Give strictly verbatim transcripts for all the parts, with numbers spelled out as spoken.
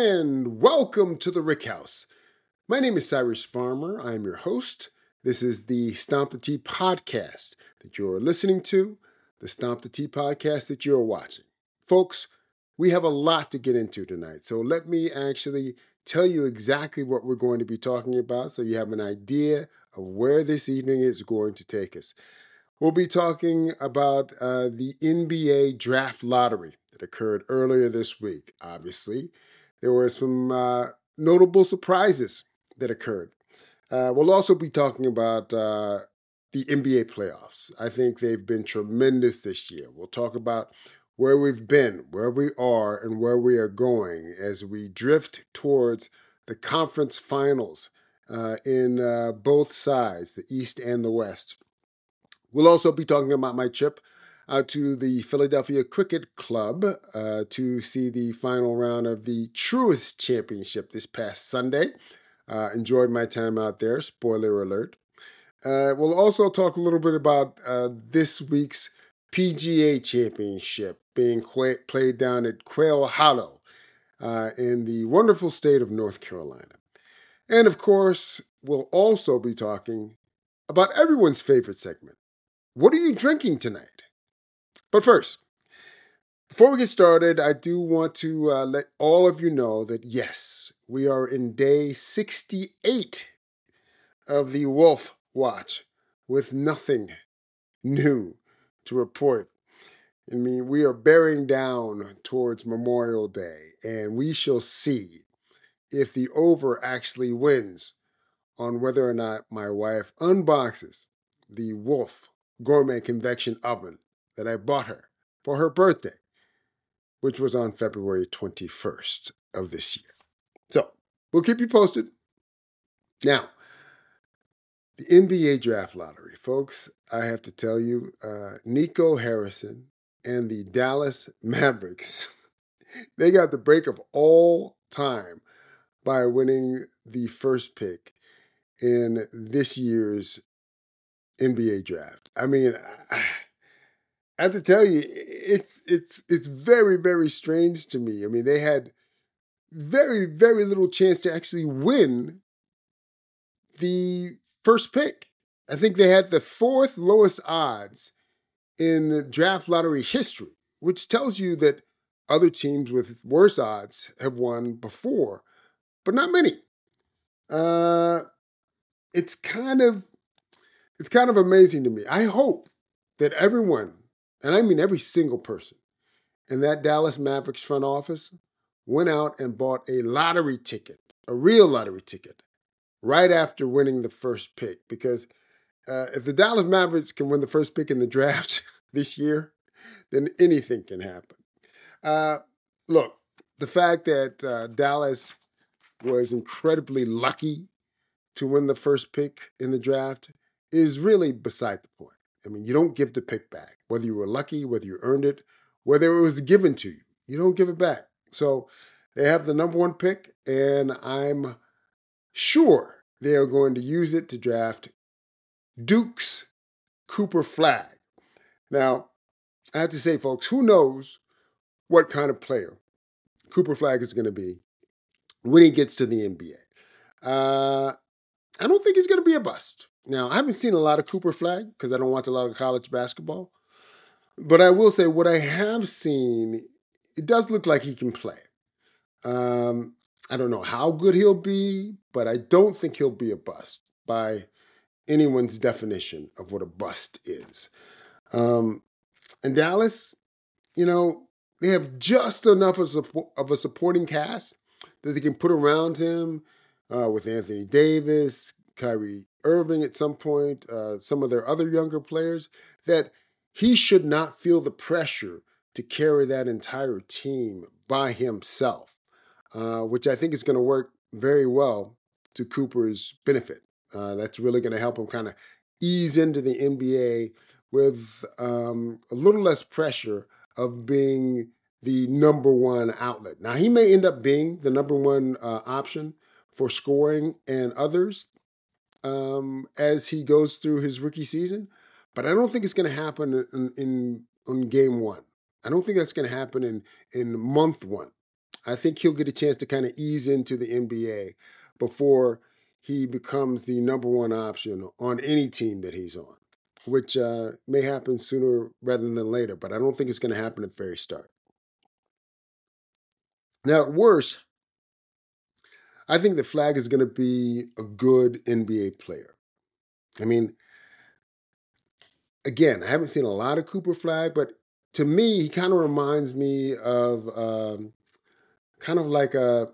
and welcome to the Rick House. My name is Cyrus Farmer. I'm your host. This is the Stomp the Tea podcast that you're listening to, the Stomp the Tea podcast that you're watching. Folks, we have a lot to get into tonight, so let me actually tell you exactly what we're going to be talking about so you have an idea of where this evening is going to take us. We'll be talking about uh, the N B A draft lottery that occurred earlier this week. Obviously, there were some uh, notable surprises that occurred. Uh, we'll also be talking about uh, the N B A playoffs. I think they've been tremendous this year. We'll talk about where we've been, where we are, and where we are going as we drift towards the conference finals uh, in uh, both sides, the East and the West. We'll also be talking about my trip out to the Philadelphia Cricket Club uh, to see the final round of the Truist Championship this past Sunday. Uh, enjoyed my time out there, spoiler alert. Uh, we'll also talk a little bit about uh, this week's P G A Championship being qu- played down at Quail Hollow uh, in the wonderful state of North Carolina. And of course, we'll also be talking about everyone's favorite segment. What are you drinking tonight? But first, before we get started, I do want to uh, let all of you know that yes, we are in day sixty-eight of the Wolf Watch with nothing new to report. I mean, we are bearing down towards Memorial Day, and we shall see if the over actually wins on whether or not my wife unboxes the Wolf Gourmet Convection Oven that I bought her for her birthday, which was on February twenty-first of this year. So, we'll keep you posted. Now, the N B A Draft Lottery. Folks, I have to tell you, uh, Nico Harrison and the Dallas Mavericks, they got the break of all time by winning the first pick in this year's N B A draft. I mean, I have to tell you, it's it's it's very, very strange to me. I mean, they had very, very little chance to actually win the first pick. I think they had the fourth lowest odds in draft lottery history, which tells you that other teams with worse odds have won before, but not many. Uh, it's kind of it's kind of amazing to me. I hope that everyone, and I mean every single person, in that Dallas Mavericks front office went out and bought a lottery ticket, a real lottery ticket, right after winning the first pick. Because uh, if the Dallas Mavericks can win the first pick in the draft this year, then anything can happen. Uh, look, the fact that uh, Dallas was incredibly lucky to win the first pick in the draft is really beside the point. I mean, you don't give the pick back. Whether you were lucky, whether you earned it, whether it was given to you, you don't give it back. So they have the number one pick, and I'm sure they are going to use it to draft Duke's Cooper Flagg. Now, I have to say, folks, who knows what kind of player Cooper Flagg is going to be when he gets to the N B A. Uh, I don't think he's going to be a bust. Now, I haven't seen a lot of Cooper Flagg because I don't watch a lot of college basketball. But I will say what I have seen, it does look like he can play. Um, I don't know how good he'll be, but I don't think he'll be a bust by anyone's definition of what a bust is. Um, and Dallas, you know, they have just enough of, support, of a supporting cast that they can put around him uh, with Anthony Davis, Kyrie Irving at some point, uh, some of their other younger players, that he should not feel the pressure to carry that entire team by himself, uh, which I think is going to work very well to Cooper's benefit. Uh, that's really going to help him kind of ease into the N B A with um, a little less pressure of being the number one outlet. Now, he may end up being the number one uh, option for scoring and others um, as he goes through his rookie season, but I don't think it's going to happen in, in, in game one. I don't think that's going to happen in, in month one. I think he'll get a chance to kind of ease into the N B A before he becomes the number one option on any team that he's on, which uh, may happen sooner rather than later, but I don't think it's going to happen at the very start. Now, at worst, I think that Flag is going to be a good N B A player. I mean, again, I haven't seen a lot of Cooper Flag, but to me, he kind of reminds me of um, kind of like a,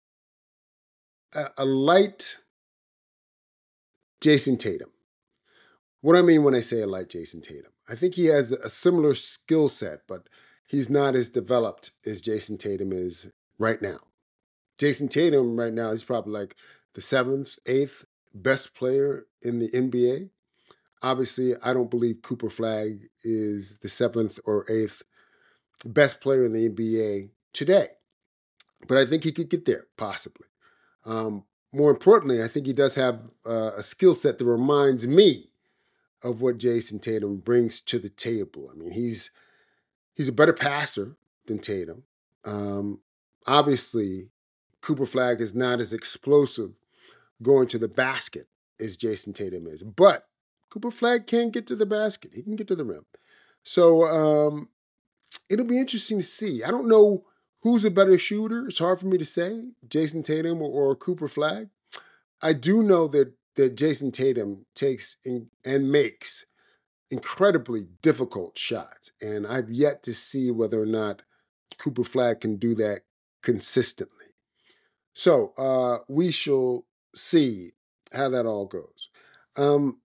a a light Jason Tatum. What I mean when I say a light Jason Tatum, I think he has a similar skill set, but he's not as developed as Jason Tatum is right now. Jason Tatum right now is probably like the seventh, eighth best player in the N B A. Obviously, I don't believe Cooper Flag is the seventh or eighth best player in the N B A today, but I think he could get there possibly. Um, more importantly, I think he does have uh, a skill set that reminds me of what Jason Tatum brings to the table. I mean, he's he's a better passer than Tatum. Um, obviously, Cooper Flag is not as explosive going to the basket as Jason Tatum is, but Cooper Flag can get to the basket. He can get to the rim. So um, it'll be interesting to see. I don't know who's a better shooter. It's hard for me to say, Jason Tatum or, or Cooper Flag. I do know that that Jason Tatum takes in, and makes incredibly difficult shots, and I've yet to see whether or not Cooper Flag can do that consistently. So uh, we shall see how that all goes. Um,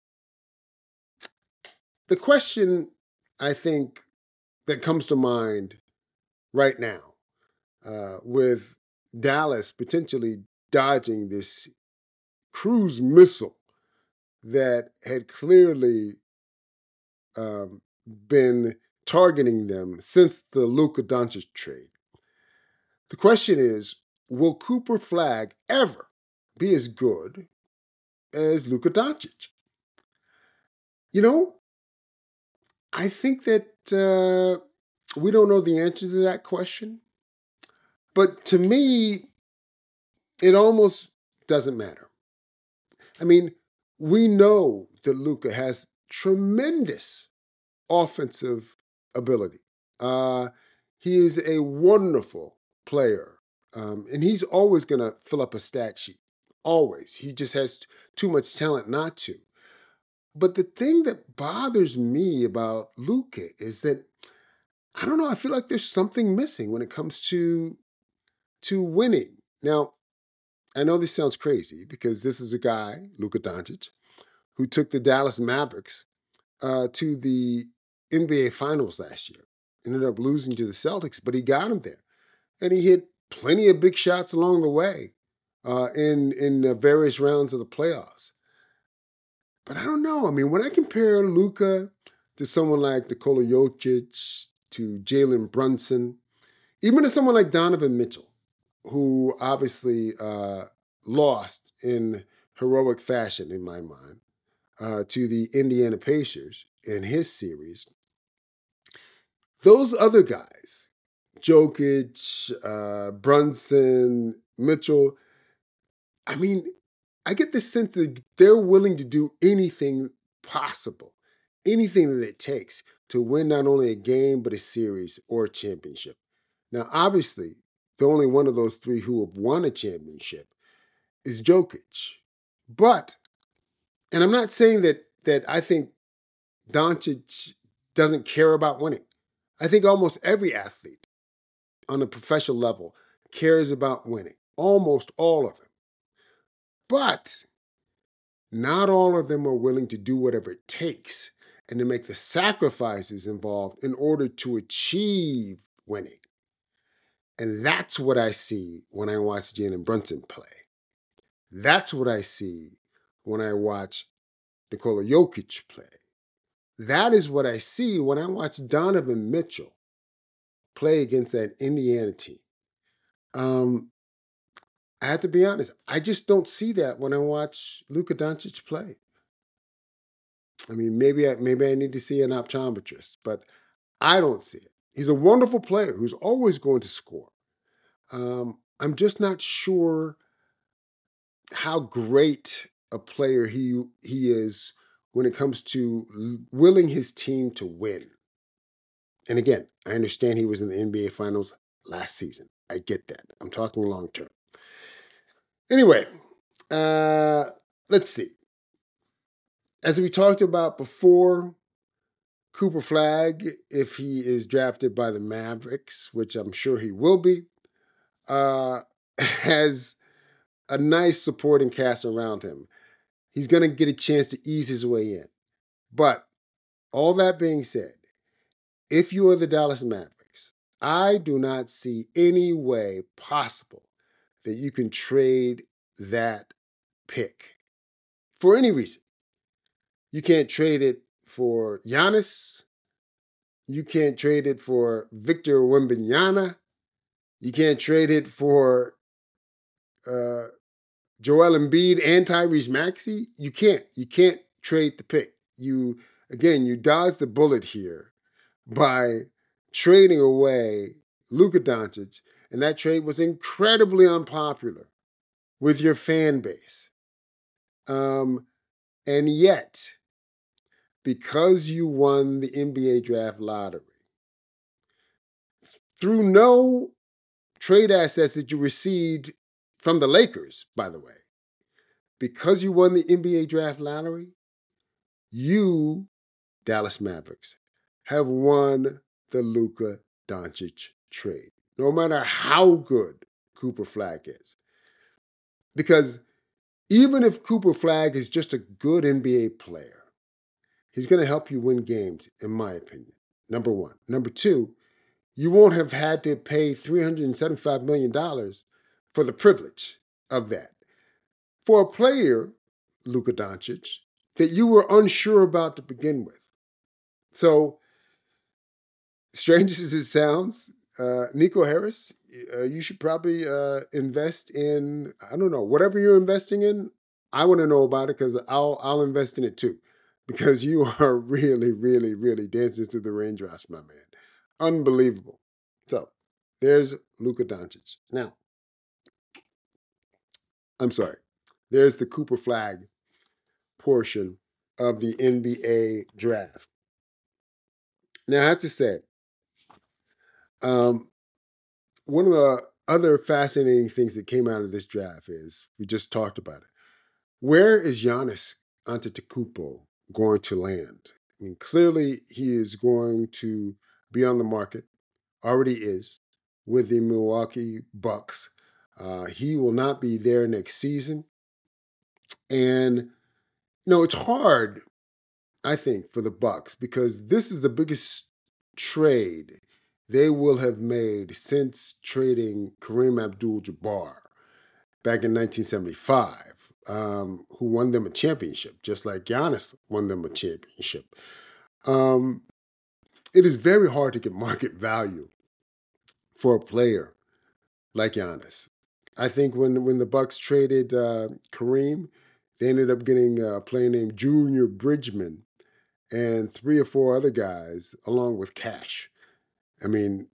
the question I think that comes to mind right now, uh, with Dallas potentially dodging this cruise missile that had clearly um, been targeting them since the Luka Doncic trade. The question is, will Cooper Flag ever be as good as Luka Doncic? You know, I think that uh, we don't know the answer to that question. But to me, it almost doesn't matter. I mean, we know that Luka has tremendous offensive ability. Uh, he is a wonderful player, um, and he's always going to fill up a stat sheet. Always. He just has t- too much talent not to. But the thing that bothers me about Luka is that I don't know. I feel like there's something missing when it comes to to winning. Now, I know this sounds crazy because this is a guy, Luka Doncic, who took the Dallas Mavericks uh, to the N B A Finals last year. Ended up losing to the Celtics, but he got him there, and he hit plenty of big shots along the way uh, in in uh, various rounds of the playoffs. But I don't know. I mean, when I compare Luka to someone like Nikola Jokic, to Jalen Brunson, even to someone like Donovan Mitchell, who obviously uh, lost in heroic fashion, in my mind, uh, to the Indiana Pacers in his series. Those other guys, Jokic, uh, Brunson, Mitchell, I mean, I get the sense that they're willing to do anything possible, anything that it takes to win not only a game, but a series or a championship. Now, obviously, the only one of those three who have won a championship is Jokic. But, and I'm not saying that that I think Doncic doesn't care about winning. I think almost every athlete on a professional level cares about winning. Almost all of them. But not all of them are willing to do whatever it takes and to make the sacrifices involved in order to achieve winning. And that's what I see when I watch Jalen Brunson play. That's what I see when I watch Nikola Jokic play. That is what I see when I watch Donovan Mitchell play against that Indiana team. Um, I have to be honest, I just don't see that when I watch Luka Doncic play. I mean, maybe I, maybe I need to see an optometrist, but I don't see it. He's a wonderful player who's always going to score. Um, I'm just not sure how great a player he he is when it comes to l- willing his team to win. And again, I understand he was in the N B A Finals last season. I get that. I'm talking long term. Anyway, uh, let's see. As we talked about before, Cooper Flag, if he is drafted by the Mavericks, which I'm sure he will be, uh, has a nice supporting cast around him. He's going to get a chance to ease his way in. But all that being said, if you are the Dallas Mavericks, I do not see any way possible that you can trade that pick for any reason. You can't trade it for Giannis. You can't trade it for Victor Wembanyama. You can't trade it for uh, Joel Embiid and Tyrese Maxey. You can't. You can't trade the pick. You again, you dodged the bullet here by trading away Luka Doncic, and that trade was incredibly unpopular with your fan base. Um, and yet, because you won the N B A draft lottery, through no trade assets that you received from the Lakers, by the way, because you won the N B A draft lottery, you, Dallas Mavericks, have won the Luka Doncic trade. No matter how good Cooper Flag is. Because even if Cooper Flag is just a good N B A player, he's going to help you win games, in my opinion. Number one. Number two, you won't have had to pay three hundred seventy-five million dollars for the privilege of that. For a player, Luka Doncic, that you were unsure about to begin with. So, strange as it sounds, uh, Nico Harris, uh, you should probably uh, invest in, I don't know, whatever you're investing in. I want to know about it because I'll I'll invest in it too, because you are really, really, really dancing through the raindrops, my man. Unbelievable. So there's Luka Doncic. Now, I'm sorry. There's the Cooper Flag portion of the N B A draft. Now, I have to say, um, one of the other fascinating things that came out of this draft is we just talked about it. Where is Giannis Antetokounmpo going to land? I mean, clearly he is going to be on the market. Already is with the Milwaukee Bucks. Uh, he will not be there next season, and you know it's hard, I think, for the Bucks because this is the biggest trade they will have made since trading Kareem Abdul-Jabbar back in nineteen seventy-five, um, who won them a championship, just like Giannis won them a championship. Um, it is very hard to get market value for a player like Giannis. I think when when the Bucks traded uh, Kareem, they ended up getting a player named Junior Bridgman and three or four other guys along with cash. I mean,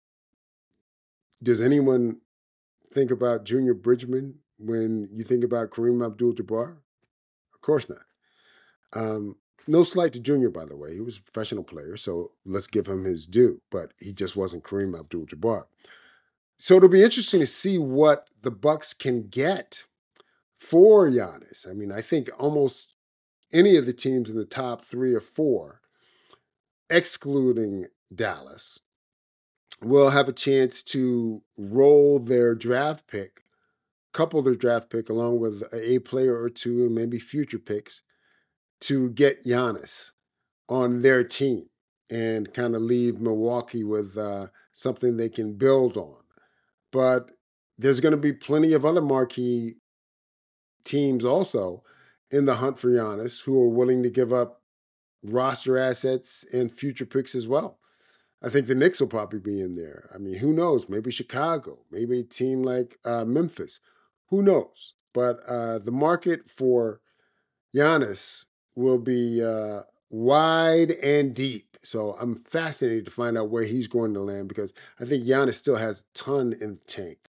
does anyone think about Junior Bridgman when you think about Kareem Abdul-Jabbar? Of course not. Um, no slight to Junior, by the way. He was a professional player, so let's give him his due. But he just wasn't Kareem Abdul-Jabbar. So it'll be interesting to see what the Bucks can get for Giannis. I mean, I think almost any of the teams in the top three or four, excluding Dallas, will have a chance to roll their draft pick, couple their draft pick along with a player or two and maybe future picks to get Giannis on their team and kind of leave Milwaukee with uh, something they can build on. But there's going to be plenty of other marquee teams also in the hunt for Giannis who are willing to give up roster assets and future picks as well. I think the Knicks will probably be in there. I mean, who knows? Maybe Chicago, maybe a team like uh, Memphis. Who knows? But uh, the market for Giannis will be uh, wide and deep. So I'm fascinated to find out where he's going to land because I think Giannis still has a ton in the tank.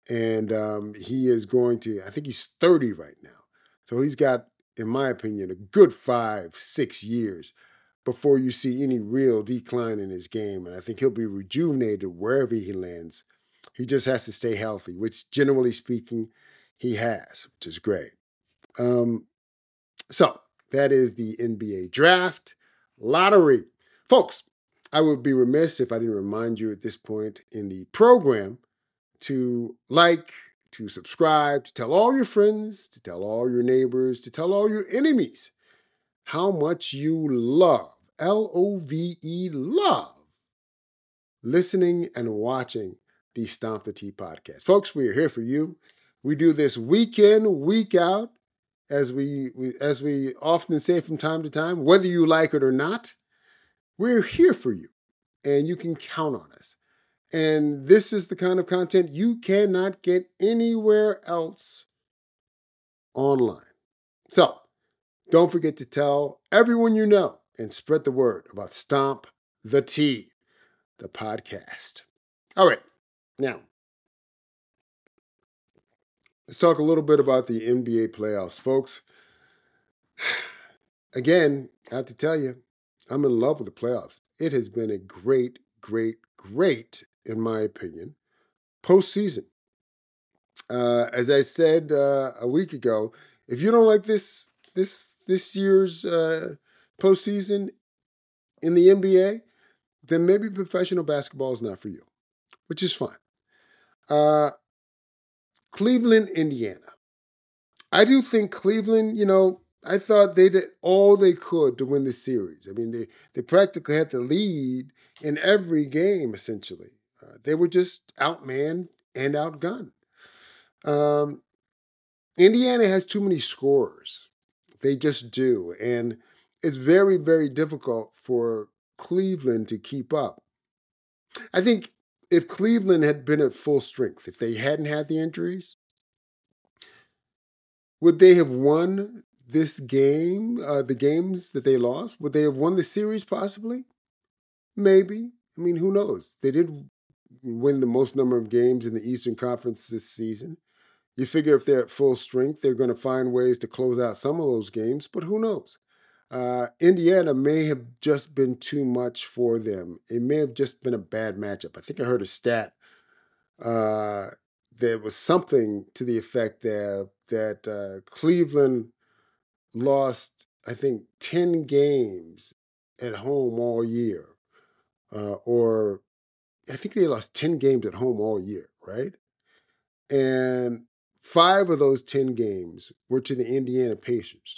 And um, he is going to, I think he's thirty right now. So he's got, in my opinion, a good five, six years before you see any real decline in his game. And I think he'll be rejuvenated wherever he lands. He just has to stay healthy, which generally speaking, he has, which is great. Um, so that is the N B A draft lottery. Folks, I would be remiss if I didn't remind you at this point in the program to like, to subscribe, to tell all your friends, to tell all your neighbors, to tell all your enemies how much you love, L O V E, love, listening and watching the Stomp the T podcast. Folks, we are here for you. We do this week in, week out, as we, we as we often say from time to time, whether you like it or not, we're here for you, and you can count on us. And this is the kind of content you cannot get anywhere else online. So don't forget to tell everyone you know and spread the word about Stomp the T, the podcast. All right, now let's talk a little bit about the N B A playoffs, folks. Again, I have to tell you, I'm in love with the playoffs. It has been a great, great, great, in my opinion, postseason. Uh, as I said uh, a week ago, if you don't like this this this year's uh, postseason in the N B A, then maybe professional basketball is not for you, which is fine. Uh, Cleveland, Indiana. I do think Cleveland, you know, I thought they did all they could to win the series. I mean, they, they practically had the lead in every game, essentially. Uh, they were just outmanned and outgunned. Um, Indiana has too many scorers. They just do. And it's very, very difficult for Cleveland to keep up. I think if Cleveland had been at full strength, if they hadn't had the injuries, would they have won this game, uh, the games that they lost? Would they have won the series possibly? Maybe. I mean, who knows? They did win the most number of games in the Eastern Conference this season. You figure if they're at full strength, they're going to find ways to close out some of those games, but who knows? Uh, Indiana may have just been too much for them. It may have just been a bad matchup. I think I heard a stat. Uh, there was something to the effect that, that uh, Cleveland lost, I think, ten games at home all year. Uh, or I think they lost ten games at home all year, right? And five of those ten games were to the Indiana Pacers.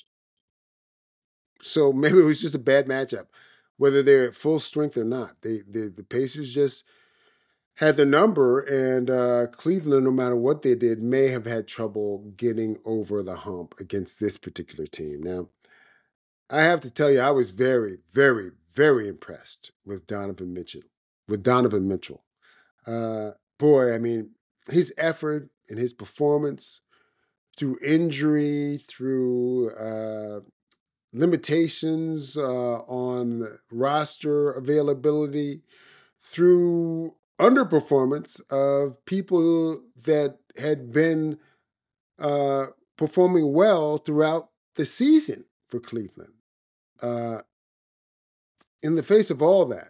So maybe it was just a bad matchup, whether they're at full strength or not. They, they the Pacers just had the number, and uh, Cleveland, no matter what they did, may have had trouble getting over the hump against this particular team. Now, I have to tell you, I was very, very, very impressed with Donovan Mitchell. With Donovan Mitchell, uh, boy, I mean, his effort and his performance through injury, through uh, limitations uh, on roster availability, through underperformance of people that had been uh, performing well throughout the season for Cleveland. Uh, in the face of all that,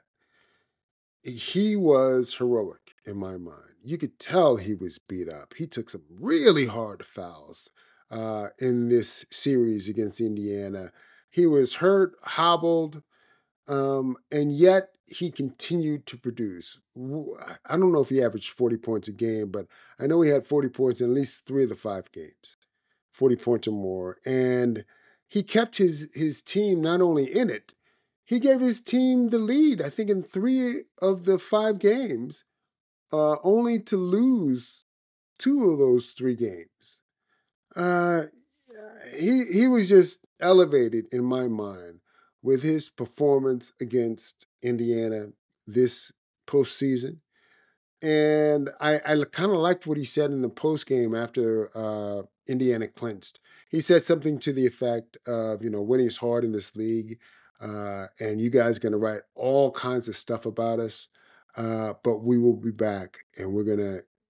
he was heroic in my mind. You could tell he was beat up. He took some really hard fouls uh, in this series against Indiana. He was hurt, hobbled, um, and yet he continued to produce. I don't know if he averaged forty points a game, but I know he had forty points in at least three of the five games, forty points or more. And he kept his, his team not only in it, he gave his team the lead, I think, in three of the five games, uh, only to lose two of those three games. Uh, he he was just elevated in my mind with his performance against Indiana this postseason. And I, I kind of liked what he said in the postgame after uh, Indiana clinched. He said something to the effect of, you know, winning is hard in this league, uh, and you guys are going to write all kinds of stuff about us, uh, but we will be back, and we're going to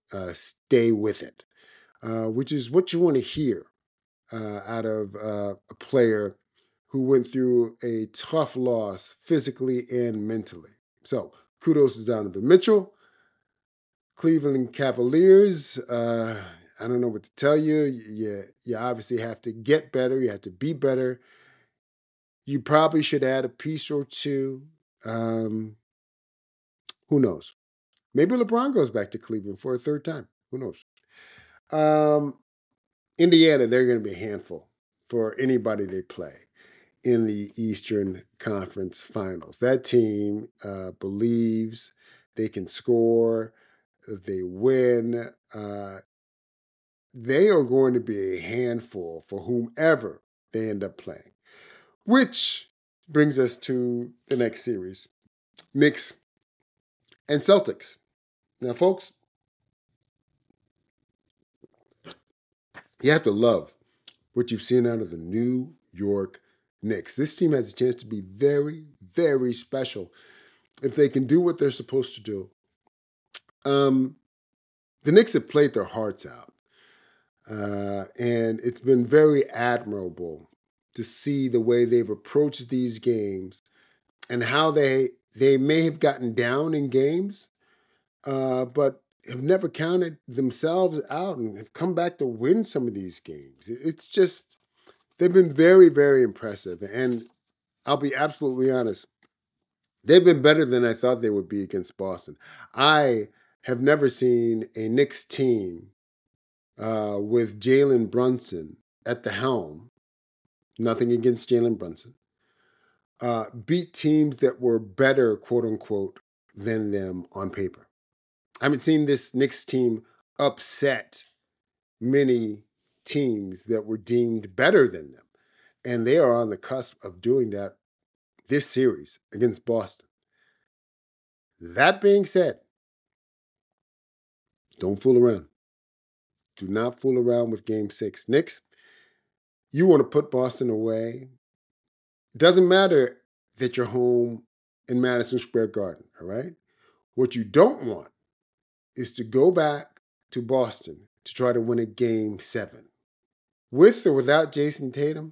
uh, stay with it, uh, which is what you want to hear uh, out of uh, a player who went through a tough loss physically and mentally. So kudos to Donovan Mitchell. Cleveland Cavaliers, uh, I don't know what to tell you. You, you obviously have to get better. You have to be better. You probably should add a piece or two. Um, who knows? Maybe LeBron goes back to Cleveland for a third time. Who knows? Um, Indiana, they're going to be a handful for anybody they play in the Eastern Conference Finals. That team uh, believes they can score, they win. Uh, they are going to be a handful for whomever they end up playing, which brings us to the next series, Knicks and Celtics. Now, folks, you have to love what you've seen out of the New York Knicks. This team has a chance to be very, very special if they can do what they're supposed to do. Um, the Knicks have played their hearts out, uh, and it's been very admirable to see the way they've approached these games and how they they may have gotten down in games, uh, but have never counted themselves out and have come back to win some of these games. It's just, they've been very, very impressive. And I'll be absolutely honest, they've been better than I thought they would be against Boston. I have never seen a Knicks team uh, with Jalen Brunson at the helm, nothing against Jalen Brunson, uh, beat teams that were better, quote unquote, than them on paper. I haven't seen this Knicks team upset many teams that were deemed better than them. And they are on the cusp of doing that this series against Boston. That being said, don't fool around. Do not fool around with game six. Knicks, you want to put Boston away. It doesn't matter that you're home in Madison Square Garden, all right? What you don't want is to go back to Boston to try to win a game seven. With or without Jason Tatum,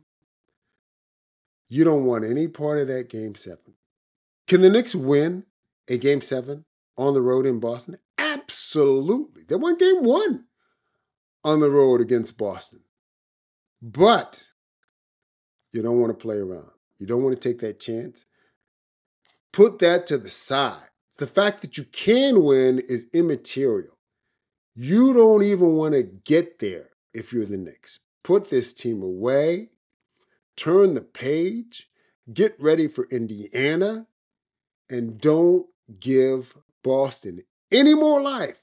you don't want any part of that game seven. Can the Knicks win a game seven on the road in Boston? Absolutely. They won game one on the road against Boston. But you don't want to play around. You don't want to take that chance. Put that to the side. The fact that you can win is immaterial. You don't even want to get there if you're the Knicks. Put this team away. Turn the page. Get ready for Indiana. And don't give Boston any more life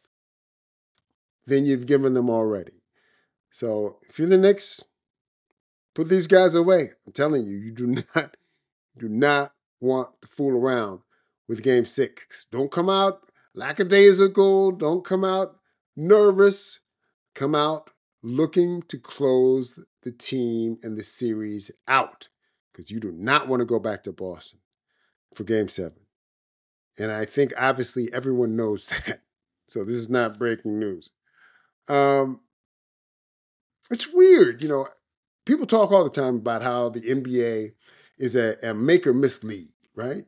than you've given them already. So if you're the Knicks, put these guys away. I'm telling you, you do not, do not want to fool around with game six. Don't come out lackadaisical. Don't come out nervous. Come out looking to close the team and the series out, because you do not want to go back to Boston for game seven. And I think obviously everyone knows that. So this is not breaking news. Um, it's weird, you know, people talk all the time about how the N B A is a, a make or miss league, right?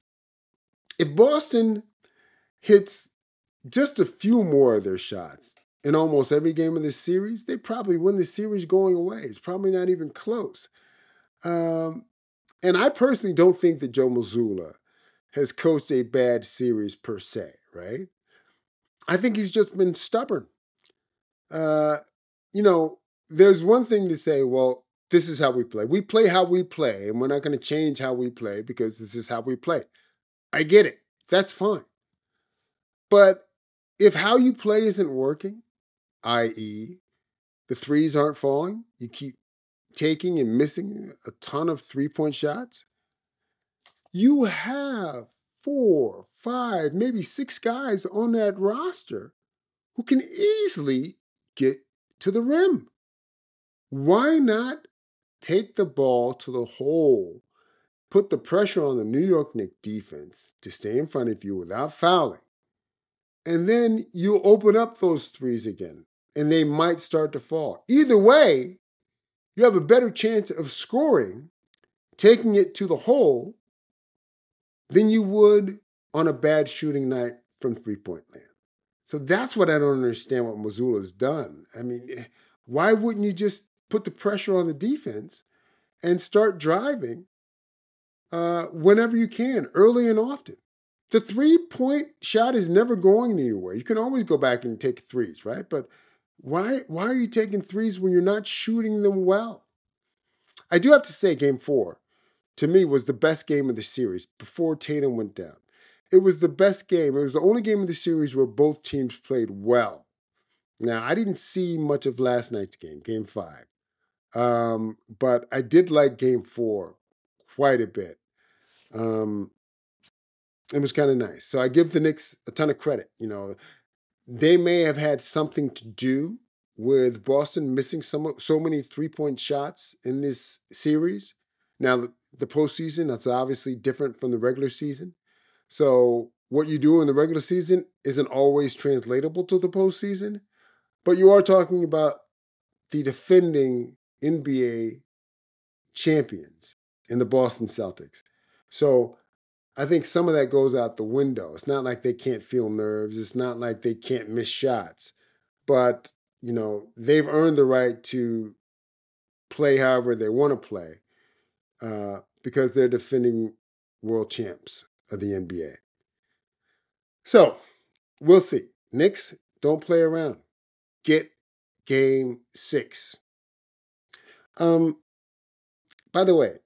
If Boston hits just a few more of their shots in almost every game of this series, they probably win the series going away. It's probably not even close. Um, and I personally don't think that Joe Mazzulla has coached a bad series per se, right? I think he's just been stubborn. Uh, you know, there's one thing to say, well, this is how we play. We play how we play, and we're not going to change how we play because this is how we play. I get it. That's fine. But if how you play isn't working, that is the threes aren't falling, you keep taking and missing a ton of three-point shots, you have four, five, maybe six guys on that roster who can easily get to the rim. Why not take the ball to the hole, put the pressure on the New York Knicks defense to stay in front of you without fouling, and then you open up those threes again, and they might start to fall. Either way, you have a better chance of scoring, taking it to the hole, than you would on a bad shooting night from three-point land. So that's what I don't understand what Mazzulla's done. I mean, why wouldn't you just put the pressure on the defense and start driving uh, whenever you can, early and often? The three-point shot is never going anywhere. You can always go back and take threes, right? But why, why are you taking threes when you're not shooting them well? I do have to say game four, to me, was the best game of the series before Tatum went down. It was the best game. It was the only game of the series where both teams played well. Now, I didn't see much of last night's game, game five. Um, but I did like game four quite a bit. Um, it was kind of nice. So I give the Knicks a ton of credit. You know, they may have had something to do with Boston missing some, so many three-point shots in this series. Now, the postseason, that's obviously different from the regular season. So what you do in the regular season isn't always translatable to the postseason, but you are talking about the defending N B A champions in the Boston Celtics. So I think some of that goes out the window. It's not like they can't feel nerves. It's not like they can't miss shots. But, you know, they've earned the right to play however they want to play uh, because they're defending world champs of the N B A. So, we'll see. Knicks, don't play around. Get game six. Um, by the way,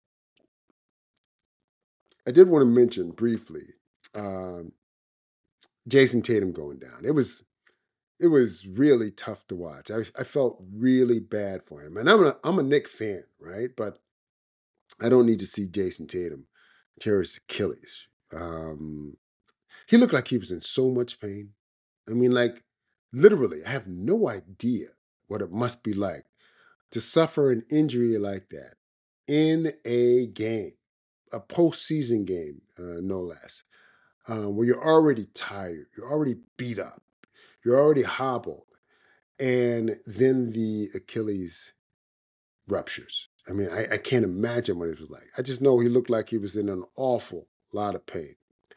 I did want to mention briefly um, Jason Tatum going down. It was it was really tough to watch. I, I felt really bad for him. And I'm a, I'm a Knicks fan, right? But I don't need to see Jason Tatum tear his Achilles. Um, he looked like he was in so much pain. I mean, like, literally, I have no idea what it must be like to suffer an injury like that in a game, a postseason game, uh, no less, um, where you're already tired, you're already beat up, you're already hobbled, and then the Achilles ruptures. I mean, I, I can't imagine what it was like. I just know he looked like he was in an awful lot of pain.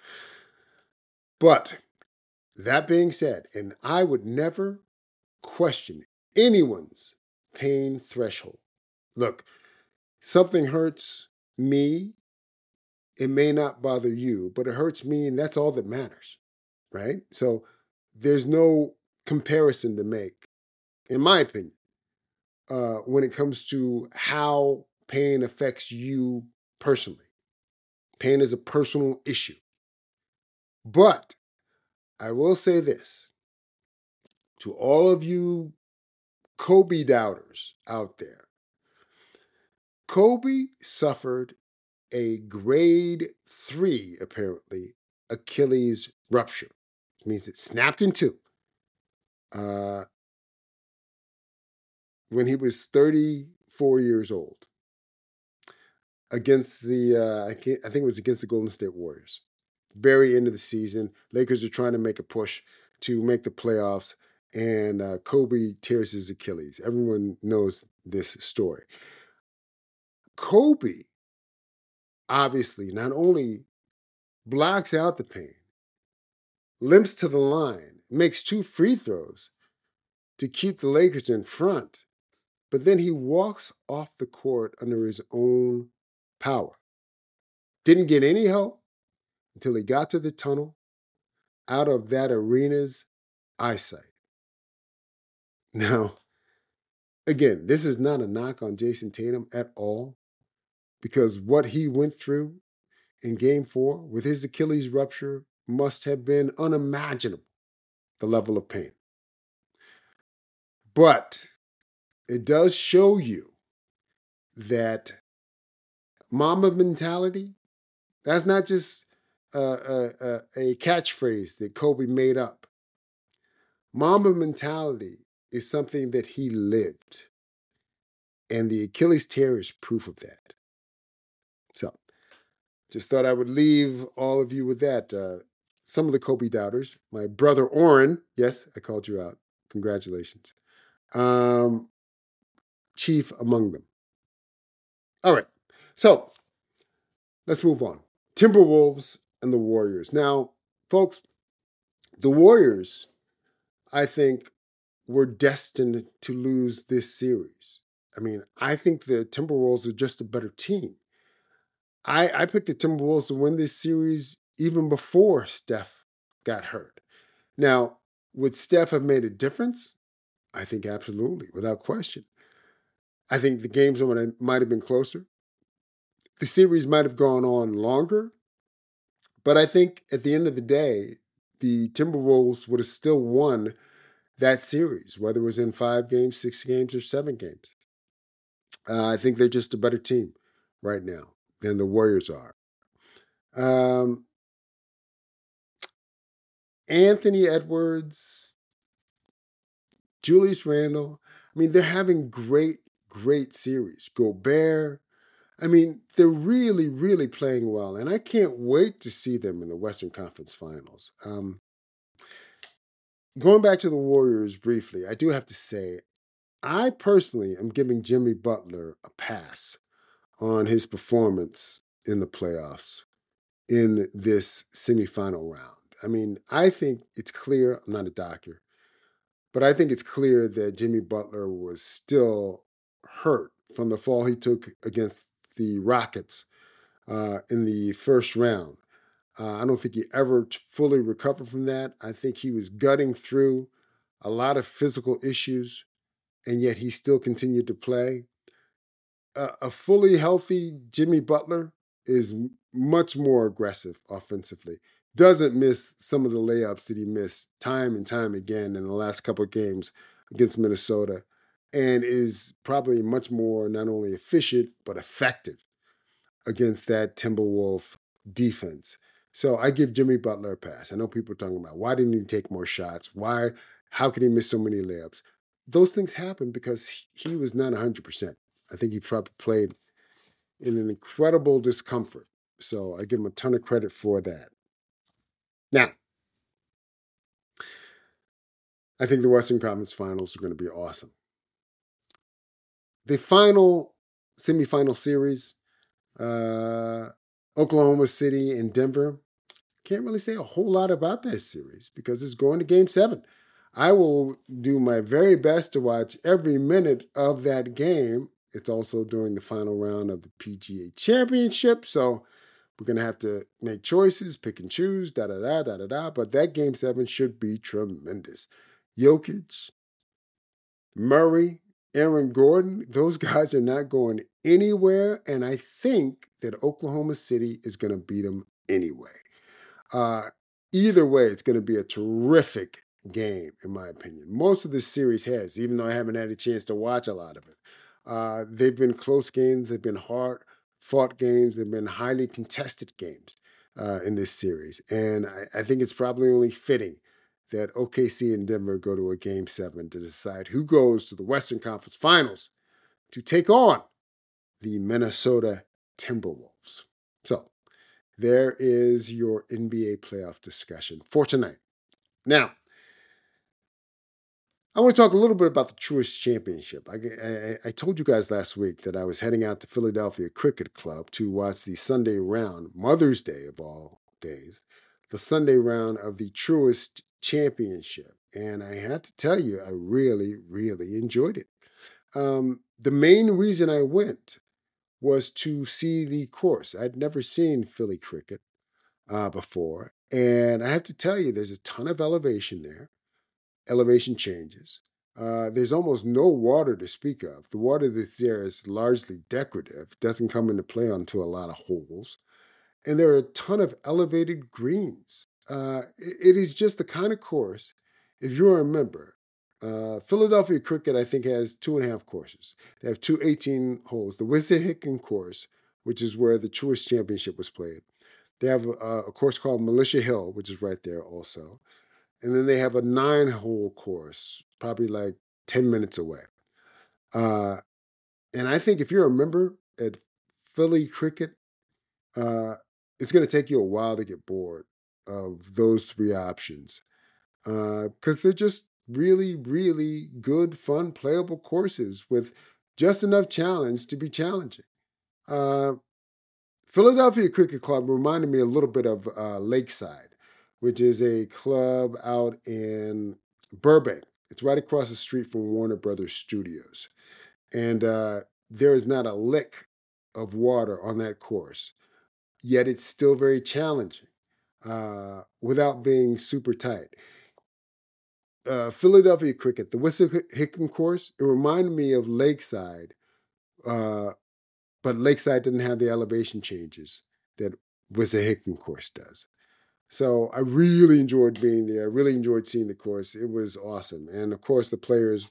But that being said, and I would never question anyone's pain threshold. Look, something hurts me. It may not bother you, but it hurts me, and that's all that matters, right? So there's no comparison to make, in my opinion, uh, when it comes to how pain affects you personally. Pain is a personal issue. But I will say this to all of you Kobe doubters out there. Kobe suffered a grade three, apparently, Achilles rupture. It means it snapped in two. Uh, when he was thirty-four years old against the, uh, I, can't, I think it was against the Golden State Warriors. Very end of the season. Lakers are trying to make a push to make the playoffs, and uh, Kobe tears his Achilles. Everyone knows this story. Kobe obviously not only blocks out the pain, limps to the line, makes two free throws to keep the Lakers in front, but then he walks off the court under his own power. Didn't get any help until he got to the tunnel, out of that arena's eyesight. Now, again, this is not a knock on Jason Tatum at all, because what he went through in game four with his Achilles rupture must have been unimaginable, the level of pain. But it does show you that Mamba mentality, that's not just uh, a, a, a catchphrase that Kobe made up. Mamba mentality is something that he lived. And the Achilles tear is proof of that. So, just thought I would leave all of you with that. Uh, some of the Kobe doubters. My brother Oren, yes, I called you out. Congratulations. Um, chief among them. All right. So let's move on. Timberwolves and the Warriors. Now, folks, the Warriors, I think, were destined to lose this series. I mean, I think the Timberwolves are just a better team. I, I picked the Timberwolves to win this series even before Steph got hurt. Now, would Steph have made a difference? I think absolutely, without question. I think the games might have been closer. The series might have gone on longer. But I think at the end of the day, the Timberwolves would have still won that series, whether it was in five games, six games, or seven games. Uh, I think they're just a better team right now than the Warriors are. Um, Anthony Edwards, Julius Randle, I mean, they're having great, great series. Gobert, I mean, they're really, really playing well, and I can't wait to see them in the Western Conference Finals. Um, going back to the Warriors briefly, I do have to say, I personally am giving Jimmy Butler a pass on his performance in the playoffs in this semifinal round. I mean, I think it's clear, I'm not a doctor, but I think it's clear that Jimmy Butler was still hurt from the fall he took against the Rockets uh, in the first round. Uh, I don't think he ever fully recovered from that. I think he was gutting through a lot of physical issues, and yet he still continued to play. Uh, a fully healthy Jimmy Butler is much more aggressive offensively. Doesn't miss some of the layups that he missed time and time again in the last couple of games against Minnesota, and is probably much more not only efficient but effective against that Timberwolf defense. So I give Jimmy Butler a pass. I know people are talking about why didn't he take more shots? Why? How could he miss so many layups? Those things happen because he was not one hundred percent. I think he probably played in an incredible discomfort. So I give him a ton of credit for that. Now, I think the Western Conference Finals are going to be awesome. The final semifinal series, uh, Oklahoma City and Denver. Can't really say a whole lot about that series because it's going to game seven. I will do my very best to watch every minute of that game. It's also during the final round of the P G A Championship, so we're going to have to make choices, pick and choose, da da da da da da. But that game seven should be tremendous. Jokic, Murray, Aaron Gordon, those guys are not going anywhere, and I think that Oklahoma City is going to beat them anyway. Uh, either way, it's going to be a terrific game, in my opinion. Most of this series has, even though I haven't had a chance to watch a lot of it. Uh, they've been close games. They've been hard fought games. They've been highly contested games uh, in this series. And I, I think it's probably only fitting that O K C and Denver go to a game seven to decide who goes to the Western Conference Finals to take on the Minnesota Timberwolves. So, there is your N B A playoff discussion for tonight. Now, I want to talk a little bit about the Truist Championship. I, I, I told you guys last week that I was heading out to Philadelphia Cricket Club to watch the Sunday round, Mother's Day of all days, the Sunday round of the Truist Championship. And I have to tell you, I really, really enjoyed it. Um, the main reason I went was to see the course. I'd never seen Philly cricket uh, before. And I have to tell you, there's a ton of elevation there, elevation changes. Uh, there's almost no water to speak of. The water that's there is largely decorative, doesn't come into play onto a lot of holes. And there are a ton of elevated greens. Uh, it, it is just the kind of course, if you remember, uh, Philadelphia Cricket, I think, has two and a half courses. They have two eighteen holes. The Wissahickon course, which is where the Truist Championship was played. They have a, a course called Militia Hill, which is right there also. And then they have a nine hole course, probably like ten minutes away. Uh, and I think if you're a member at Philly Cricket, uh, it's going to take you a while to get bored of those three options because uh, they're just really, really good, fun, playable courses with just enough challenge to be challenging. Uh, Philadelphia Cricket Club reminded me a little bit of uh, Lakeside, which is a club out in Burbank. It's right across the street from Warner Brothers Studios. And uh, there is not a lick of water on that course, yet it's still very challenging uh, without being super tight. Uh, Philadelphia Cricket, the Wissahickon course, it reminded me of Lakeside, uh, but Lakeside didn't have the elevation changes that Wissahickon course does. So I really enjoyed being there. I really enjoyed seeing the course. It was awesome. And of course, the players,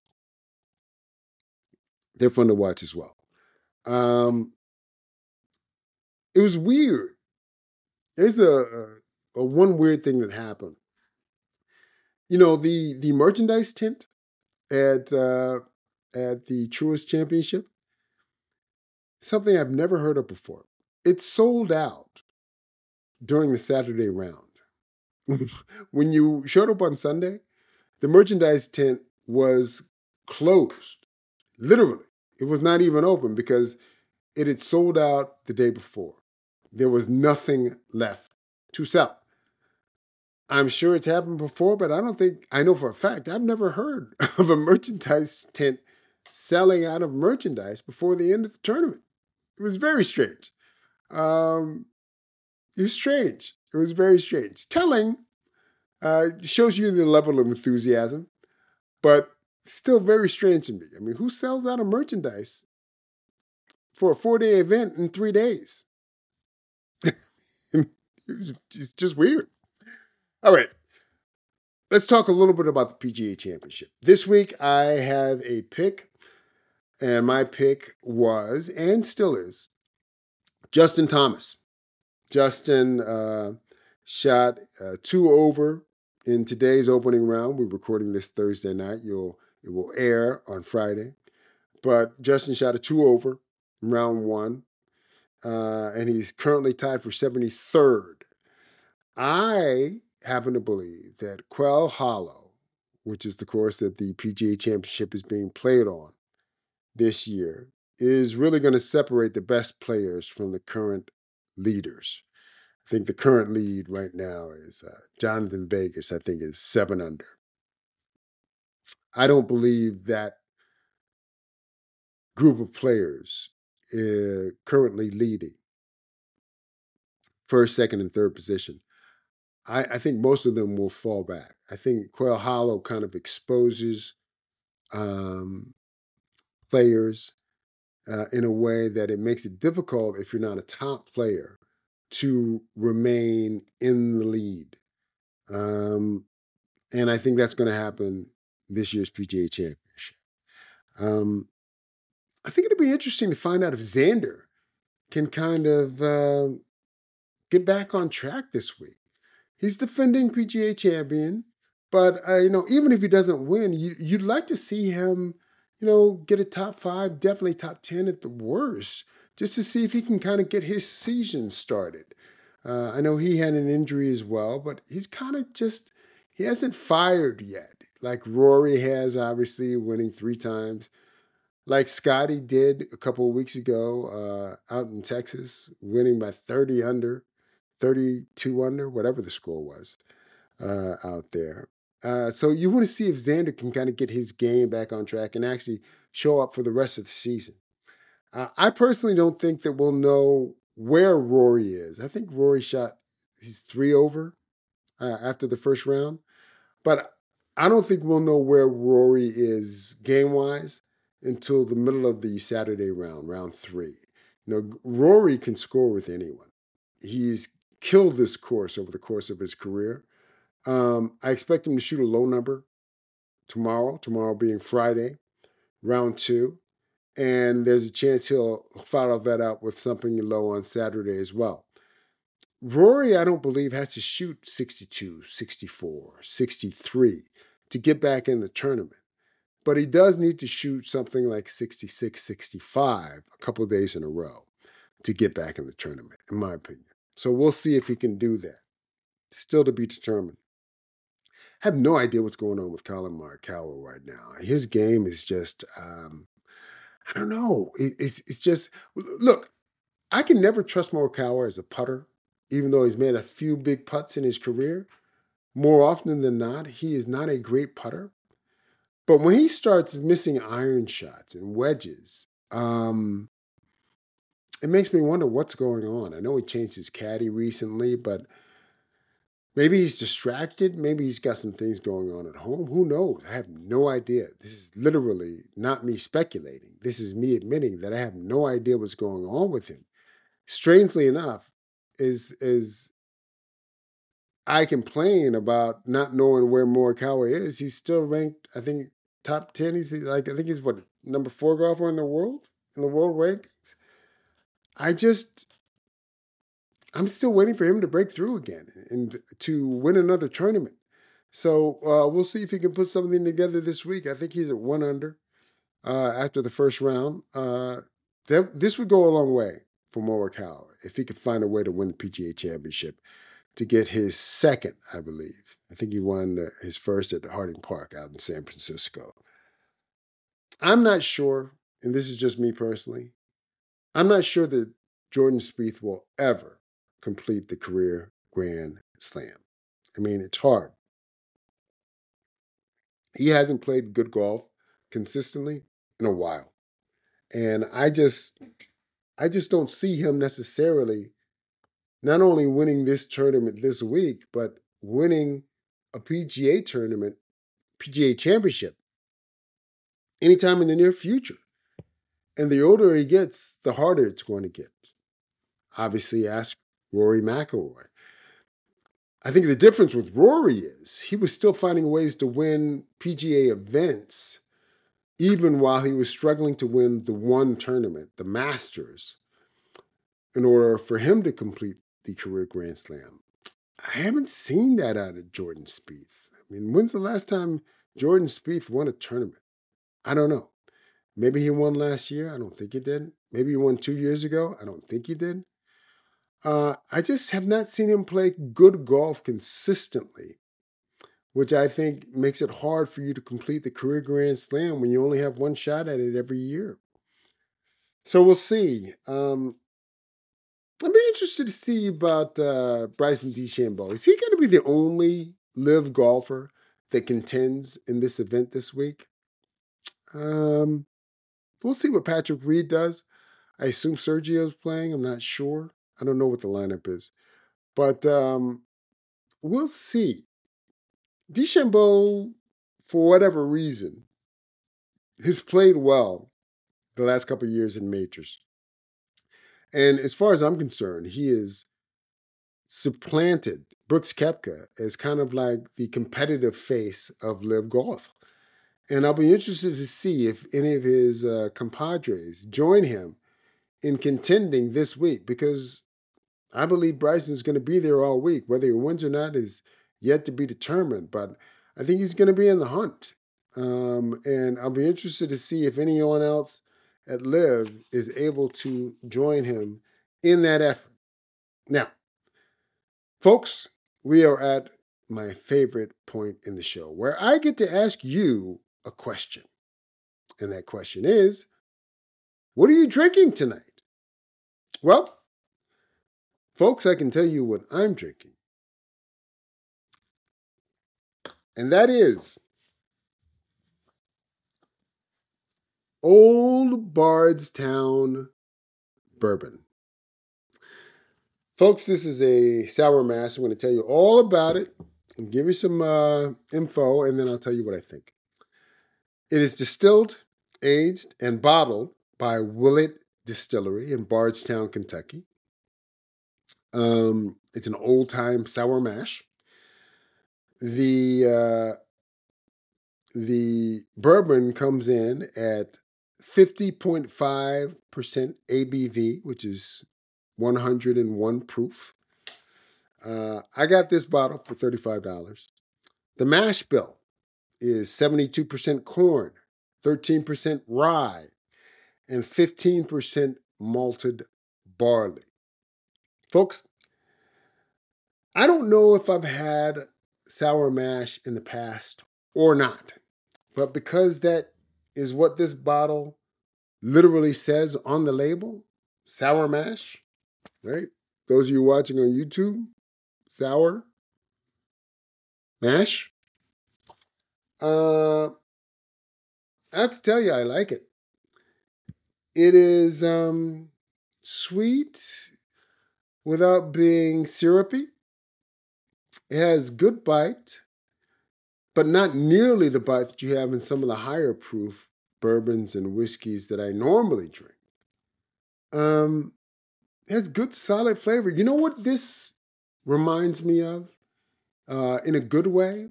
they're fun to watch as well. Um, it was weird. There's a, a, a one weird thing that happened. You know, the the merchandise tent at uh, at the Truist Championship, something I've never heard of before. It sold out during the Saturday round. When you showed up on Sunday, the merchandise tent was closed. Literally. It was not even open because it had sold out the day before. There was nothing left to sell. I'm sure it's happened before, but I don't think, I know for a fact, I've never heard of a merchandise tent selling out of merchandise before the end of the tournament. It was very strange. Um, it was strange. It was very strange. Telling uh, shows you the level of enthusiasm, but still very strange to me. I mean, who sells out of merchandise for a four-day event in three days? It was just weird. All right. Let's talk a little bit about the P G A Championship. This week, I have a pick, and my pick was, and still is, Justin Thomas. Justin uh, shot uh, two over in today's opening round. We're recording this Thursday night. You'll It will air on Friday. But Justin shot a two over in round one, uh, and he's currently tied for seventy-third. I happen to believe that Quail Hollow, which is the course that the P G A Championship is being played on this year, is really going to separate the best players from the current leaders. I think the current lead right now is uh, Jonathan Vegas, I think, is seven under. I don't believe that group of players uh, currently leading first, second, and third position. I, I think most of them will fall back. I think Quail Hollow kind of exposes um, players uh, in a way that it makes it difficult if you're not a top player to remain in the lead. Um, and I think that's going to happen this year's P G A Championship. Um, I think it'll be interesting to find out if Xander can kind of uh, get back on track this week. He's defending P G A champion, but uh, you know, even if he doesn't win, you, you'd like to see him, you know, get a top five, definitely top ten at the worst, just to see if he can kind of get his season started. Uh, I know he had an injury as well, but he's kind of just, he hasn't fired yet. Like Rory has, obviously, winning three times. Like Scotty did a couple of weeks ago uh, out in Texas, winning by thirty under, thirty-two under, whatever the score was uh, out there. Uh, so you want to see if Xander can kind of get his game back on track and actually show up for the rest of the season. Uh, I personally don't think that we'll know where Rory is. I think Rory shot, he's three over uh, after the first round. But I don't think we'll know where Rory is game-wise until the middle of the Saturday round, round three. You know, Rory can score with anyone. He's killed this course over the course of his career. Um, I expect him to shoot a low number tomorrow, tomorrow being Friday, round two. And there's a chance he'll follow that up with something low on Saturday as well. Rory, I don't believe, has to shoot sixty-two, sixty-four, sixty-three to get back in the tournament. But he does need to shoot something like sixty-six, sixty-five a couple of days in a row to get back in the tournament, in my opinion. So we'll see if he can do that. Still to be determined. I have no idea what's going on with Colin Morikawa right now. His game is just, um, I don't know. It, it's it's just look. I can never trust Morikawa as a putter, even though he's made a few big putts in his career. More often than not, he is not a great putter. But when he starts missing iron shots and wedges, um, it makes me wonder what's going on. I know he changed his caddy recently, but maybe he's distracted. Maybe he's got some things going on at home. Who knows? I have no idea. This is literally not me speculating. This is me admitting that I have no idea what's going on with him. Strangely enough, is is I complain about not knowing where Morikawa is. He's still ranked, I think, top ten. He's like, I think he's what, number four golfer in the world, in the world rankings. I just, I'm still waiting for him to break through again and to win another tournament. So uh, we'll see if he can put something together this week. I think he's at one under uh, after the first round. Uh, that, this would go a long way for Morikawa if he could find a way to win the P G A Championship, to get his second, I believe. I think he won uh, his first at Harding Park out in San Francisco. I'm not sure, and this is just me personally, I'm not sure that Jordan Spieth will ever complete the career Grand Slam. I mean, it's hard. He hasn't played good golf consistently in a while. And I just I just don't see him necessarily not only winning this tournament this week, but winning a P G A tournament, P G A championship, anytime in the near future. And the older he gets, the harder it's going to get. Obviously, ask Rory McIlroy. I think the difference with Rory is he was still finding ways to win P G A events, even while he was struggling to win the one tournament, the Masters, in order for him to complete the career Grand Slam. I haven't seen that out of Jordan Spieth. I mean, when's the last time Jordan Spieth won a tournament? I don't know. Maybe he won last year. I don't think he did. Maybe he won two years ago. I don't think he did. Uh, I just have not seen him play good golf consistently, which I think makes it hard for you to complete the career Grand Slam when you only have one shot at it every year. So we'll see. Um, I'd be interested to see about uh, Bryson DeChambeau. Is he going to be the only live golfer that contends in this event this week? Um, we'll see what Patrick Reed does. I assume Sergio's playing. I'm not sure. I don't know what the lineup is. But um, we'll see. DeChambeau, for whatever reason, has played well the last couple of years in majors. And as far as I'm concerned, he is supplanted Brooks Koepka as kind of like the competitive face of live golf. And I'll be interested to see if any of his uh, compadres join him in contending this week, because I believe Bryson's going to be there all week. Whether he wins or not is yet to be determined, but I think he's going to be in the hunt. Um, and I'll be interested to see if anyone else at Live is able to join him in that effort. Now, folks, we are at my favorite point in the show where I get to ask you a question. And that question is, what are you drinking tonight? Well, folks, I can tell you what I'm drinking. And that is Old Bardstown Bourbon. Folks, this is a sour mash. I'm going to tell you all about it and give you some uh, info, and then I'll tell you what I think. It is distilled, aged, and bottled by Willett Distillery in Bardstown, Kentucky. Um, it's an old-time sour mash. The uh, the bourbon comes in at fifty point five percent A B V, which is one hundred one proof. Uh, I got this bottle for thirty-five dollars. The mash bill is seventy-two percent corn, thirteen percent rye, and fifteen percent malted barley. Folks, I don't know if I've had sour mash in the past or not, but because that is what this bottle literally says on the label, sour mash, right? Those of you watching on YouTube, sour mash. Uh, I have to tell you, I like it. It is um, sweet without being syrupy. It has good bite, but not nearly the bite that you have in some of the higher proof bourbons and whiskeys that I normally drink. Um, it has good solid flavor. You know what this reminds me of uh, in a good way?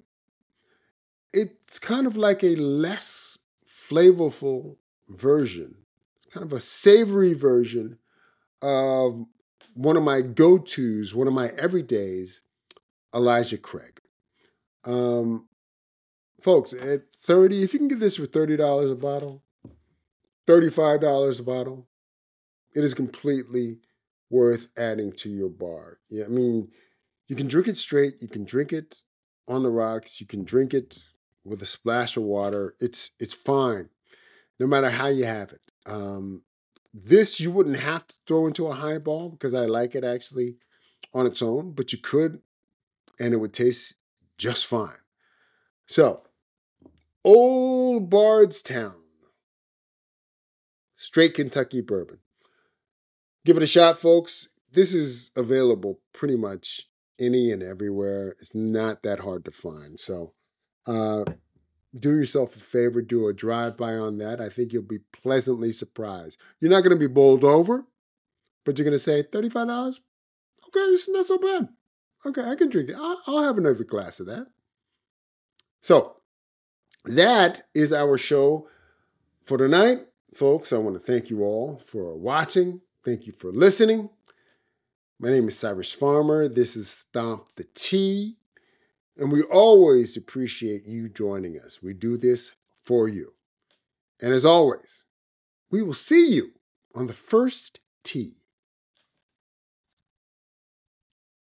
It's kind of like a less flavorful version. It's kind of a savory version of one of my go-tos, one of my everydays, Elijah Craig. Um, folks, at thirty, if you can get this for thirty dollars a bottle, thirty-five dollars a bottle, it is completely worth adding to your bar. Yeah, I mean, you can drink it straight, you can drink it on the rocks, you can drink it with a splash of water. It's it's fine, no matter how you have it. Um, this you wouldn't have to throw into a highball because I like it actually on its own, but you could, and it would taste just fine. So, Old Bardstown, straight Kentucky bourbon. Give it a shot, folks. This is available pretty much any and everywhere. It's not that hard to find. So, uh, do yourself a favor, do a drive-by on that. I think you'll be pleasantly surprised. You're not going to be bowled over, but you're going to say, thirty-five dollars? Okay, it's not so bad. Okay, I can drink it. I'll, I'll have another glass of that. So, that is our show for tonight. Folks, I want to thank you all for watching. Thank you for listening. My name is Cyrus Farmer. This is Stomp the Tea. And we always appreciate you joining us. We do this for you. And as always, we will see you on the first tee.